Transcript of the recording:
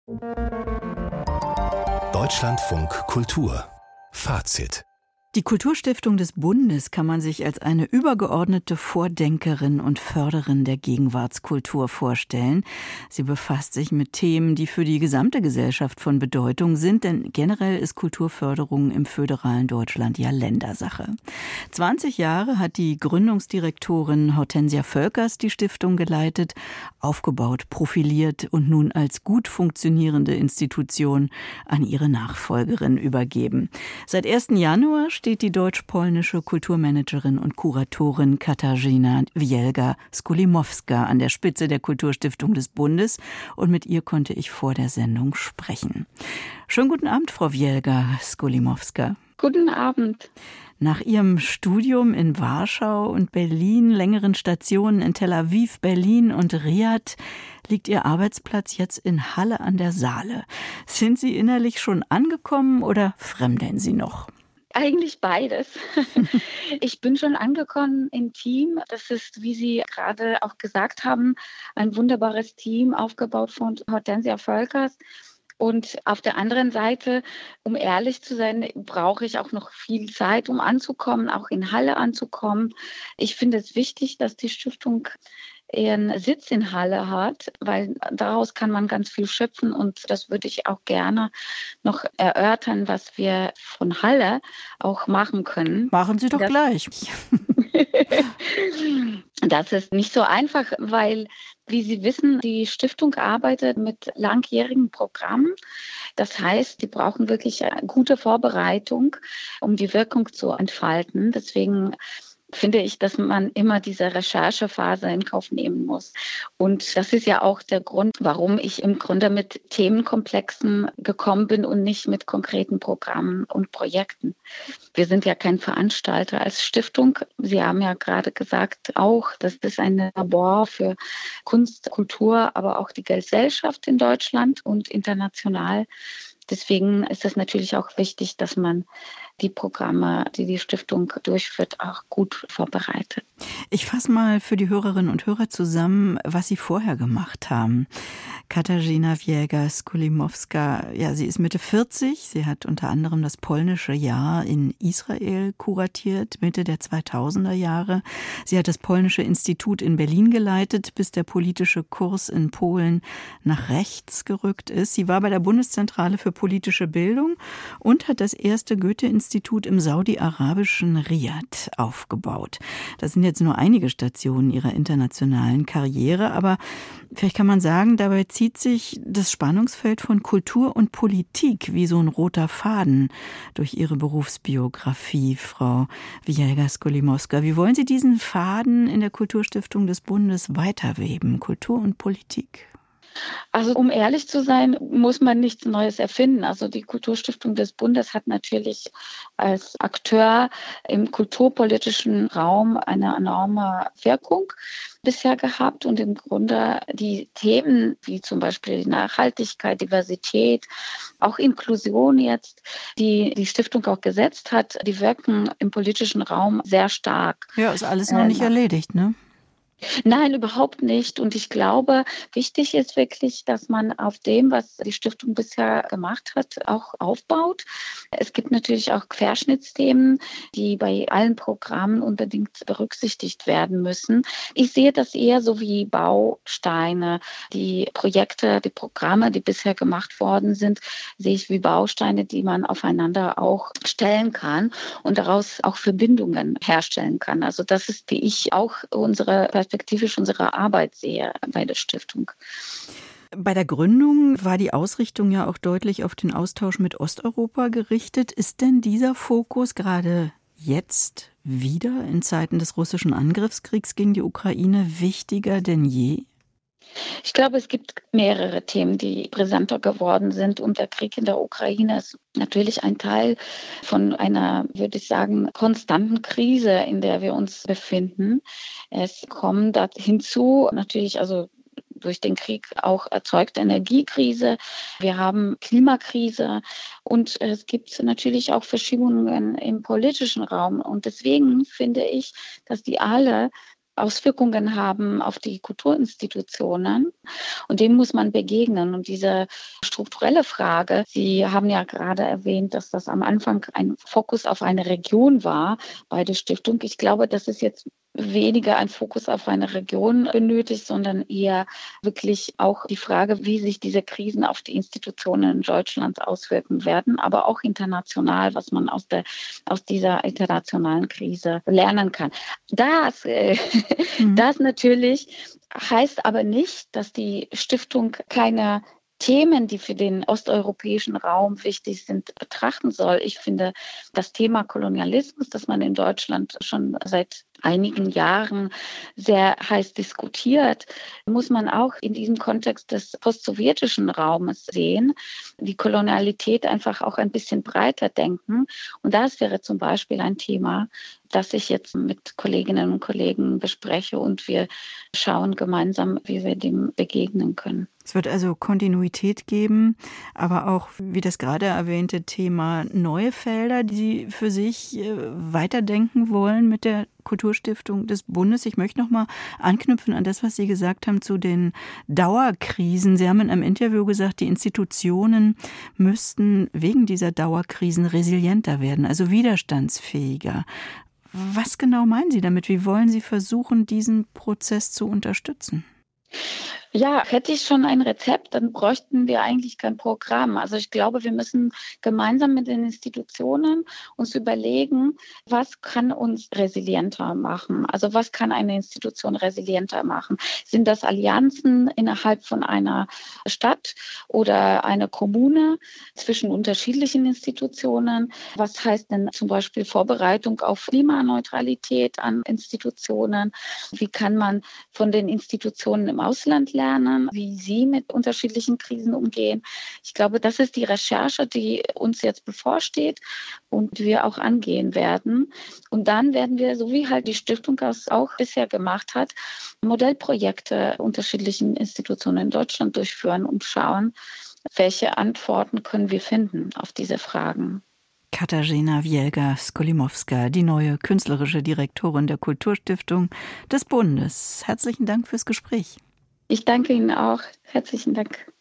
Deutschlandfunk Kultur Fazit. Die Kulturstiftung des Bundes kann man sich als eine übergeordnete Vordenkerin und Förderin der Gegenwartskultur vorstellen. Sie befasst sich mit Themen, die für die gesamte Gesellschaft von Bedeutung sind, denn generell ist Kulturförderung im föderalen Deutschland ja Ländersache. 20 Jahre hat die Gründungsdirektorin Hortensia Völkers die Stiftung geleitet, aufgebaut, profiliert und nun als gut funktionierende Institution an ihre Nachfolgerin übergeben. Seit 1. Januar steht die deutsch-polnische Kulturmanagerin und Kuratorin Katarzyna Wielga-Skulimowska an der Spitze der Kulturstiftung des Bundes und mit ihr konnte ich vor der Sendung sprechen. Schönen guten Abend, Frau Wielga-Skulimowska. Guten Abend. Nach ihrem Studium in Warschau und Berlin, längeren Stationen in Tel Aviv, Berlin und Riad, liegt Ihr Arbeitsplatz jetzt in Halle an der Saale. Sind Sie innerlich schon angekommen oder fremdeln Sie noch? Eigentlich beides. Ich bin schon angekommen im Team. Das ist, wie Sie gerade auch gesagt haben, ein wunderbares Team, aufgebaut von Hortensia Völkers. Und auf der anderen Seite, um ehrlich zu sein, brauche ich auch noch viel Zeit, um anzukommen, auch in Halle anzukommen. Ich finde es wichtig, dass die Stiftung ihren Sitz in Halle hat, weil daraus kann man ganz viel schöpfen und das würde ich auch gerne noch erörtern, was wir von Halle auch machen können. Machen Sie doch gleich. Das ist nicht so einfach, weil, wie Sie wissen, die Stiftung arbeitet mit langjährigen Programmen. Das heißt, die brauchen wirklich eine gute Vorbereitung, um die Wirkung zu entfalten. Deswegen finde ich, dass man immer diese Recherchephase in Kauf nehmen muss. Und das ist ja auch der Grund, warum ich im Grunde mit Themenkomplexen gekommen bin und nicht mit konkreten Programmen und Projekten. Wir sind ja kein Veranstalter als Stiftung. Sie haben ja gerade gesagt auch, das ist ein Labor für Kunst, Kultur, aber auch die Gesellschaft in Deutschland und international. Deswegen ist es natürlich auch wichtig, dass man die Programme, die die Stiftung durchführt, auch gut vorbereitet. Ich fasse mal für die Hörerinnen und Hörer zusammen, was Sie vorher gemacht haben. Katarzyna Wielga-Skulimowska, ja, sie ist Mitte 40. Sie hat unter anderem das polnische Jahr in Israel kuratiert, Mitte der 2000er Jahre. Sie hat das polnische Institut in Berlin geleitet, bis der politische Kurs in Polen nach rechts gerückt ist. Sie war bei der Bundeszentrale für politische Bildung und hat das erste Goethe-Institut im saudi-arabischen Riad aufgebaut. Das sind jetzt nur einige Stationen ihrer internationalen Karriere, aber vielleicht kann man sagen, dabei zieht sich das Spannungsfeld von Kultur und Politik wie so ein roter Faden durch Ihre Berufsbiografie, Frau Wielga-Skulimowska. Wie wollen Sie diesen Faden in der Kulturstiftung des Bundes weiterweben, Kultur und Politik? Also um ehrlich zu sein, muss man nichts Neues erfinden. Also die Kulturstiftung des Bundes hat natürlich als Akteur im kulturpolitischen Raum eine enorme Wirkung bisher gehabt und im Grunde die Themen wie zum Beispiel Nachhaltigkeit, Diversität, auch Inklusion jetzt, die die Stiftung auch gesetzt hat, die wirken im politischen Raum sehr stark. Ja, ist alles noch nicht erledigt, ne? Nein, überhaupt nicht. Und ich glaube, wichtig ist wirklich, dass man auf dem, was die Stiftung bisher gemacht hat, auch aufbaut. Es gibt natürlich auch Querschnittsthemen, die bei allen Programmen unbedingt berücksichtigt werden müssen. Ich sehe das eher so wie Bausteine. Die Projekte, die Programme, die bisher gemacht worden sind, sehe ich wie Bausteine, die man aufeinander auch stellen kann und daraus auch Verbindungen herstellen kann. Also das ist, wie ich auch perspektivisch unsere Arbeit sehe bei der Stiftung. Bei der Gründung war die Ausrichtung ja auch deutlich auf den Austausch mit Osteuropa gerichtet. Ist denn dieser Fokus gerade jetzt wieder in Zeiten des russischen Angriffskriegs gegen die Ukraine wichtiger denn je? Ich glaube, es gibt mehrere Themen, die brisanter geworden sind. Und der Krieg in der Ukraine ist natürlich ein Teil von einer, würde ich sagen, konstanten Krise, in der wir uns befinden. Es kommen da hinzu natürlich, also durch den Krieg auch erzeugte Energiekrise. Wir haben Klimakrise und es gibt natürlich auch Verschiebungen im politischen Raum. Und deswegen finde ich, dass die alle Auswirkungen haben auf die Kulturinstitutionen. Und dem muss man begegnen. Und diese strukturelle Frage, Sie haben ja gerade erwähnt, dass das am Anfang ein Fokus auf eine Region war bei der Stiftung. Ich glaube, das ist jetzt weniger ein Fokus auf eine Region benötigt, sondern eher wirklich auch die Frage, wie sich diese Krisen auf die Institutionen in Deutschland auswirken werden, aber auch international, was man aus dieser internationalen Krise lernen kann. Das natürlich heißt aber nicht, dass die Stiftung keine Themen, die für den osteuropäischen Raum wichtig sind, betrachten soll. Ich finde, das Thema Kolonialismus, das man in Deutschland schon seit einigen Jahren sehr heiß diskutiert, muss man auch in diesem Kontext des postsowjetischen Raumes sehen, die Kolonialität einfach auch ein bisschen breiter denken. Und das wäre zum Beispiel ein Thema, das ich jetzt mit Kolleginnen und Kollegen bespreche und wir schauen gemeinsam, wie wir dem begegnen können. Es wird also Kontinuität geben, aber auch, wie das gerade erwähnte Thema, neue Felder, die Sie für sich weiterdenken wollen mit der Kulturstiftung des Bundes. Ich möchte noch mal anknüpfen an das, was Sie gesagt haben zu den Dauerkrisen. Sie haben in einem Interview gesagt, die Institutionen müssten wegen dieser Dauerkrisen resilienter werden, also widerstandsfähiger. Was genau meinen Sie damit? Wie wollen Sie versuchen, diesen Prozess zu unterstützen? Ja, hätte ich schon ein Rezept, dann bräuchten wir eigentlich kein Programm. Also ich glaube, wir müssen gemeinsam mit den Institutionen uns überlegen, was kann uns resilienter machen? Also was kann eine Institution resilienter machen? Sind das Allianzen innerhalb von einer Stadt oder einer Kommune zwischen unterschiedlichen Institutionen? Was heißt denn zum Beispiel Vorbereitung auf Klimaneutralität an Institutionen? Wie kann man von den Institutionen im Ausland lernen, wie sie mit unterschiedlichen Krisen umgehen. Ich glaube, das ist die Recherche, die uns jetzt bevorsteht und wir auch angehen werden. Und dann werden wir, so wie halt die Stiftung das auch bisher gemacht hat, Modellprojekte unterschiedlichen Institutionen in Deutschland durchführen und schauen, welche Antworten können wir finden auf diese Fragen. Katarzyna Wielga-Skolimowska, die neue künstlerische Direktorin der Kulturstiftung des Bundes. Herzlichen Dank fürs Gespräch. Ich danke Ihnen auch. Herzlichen Dank.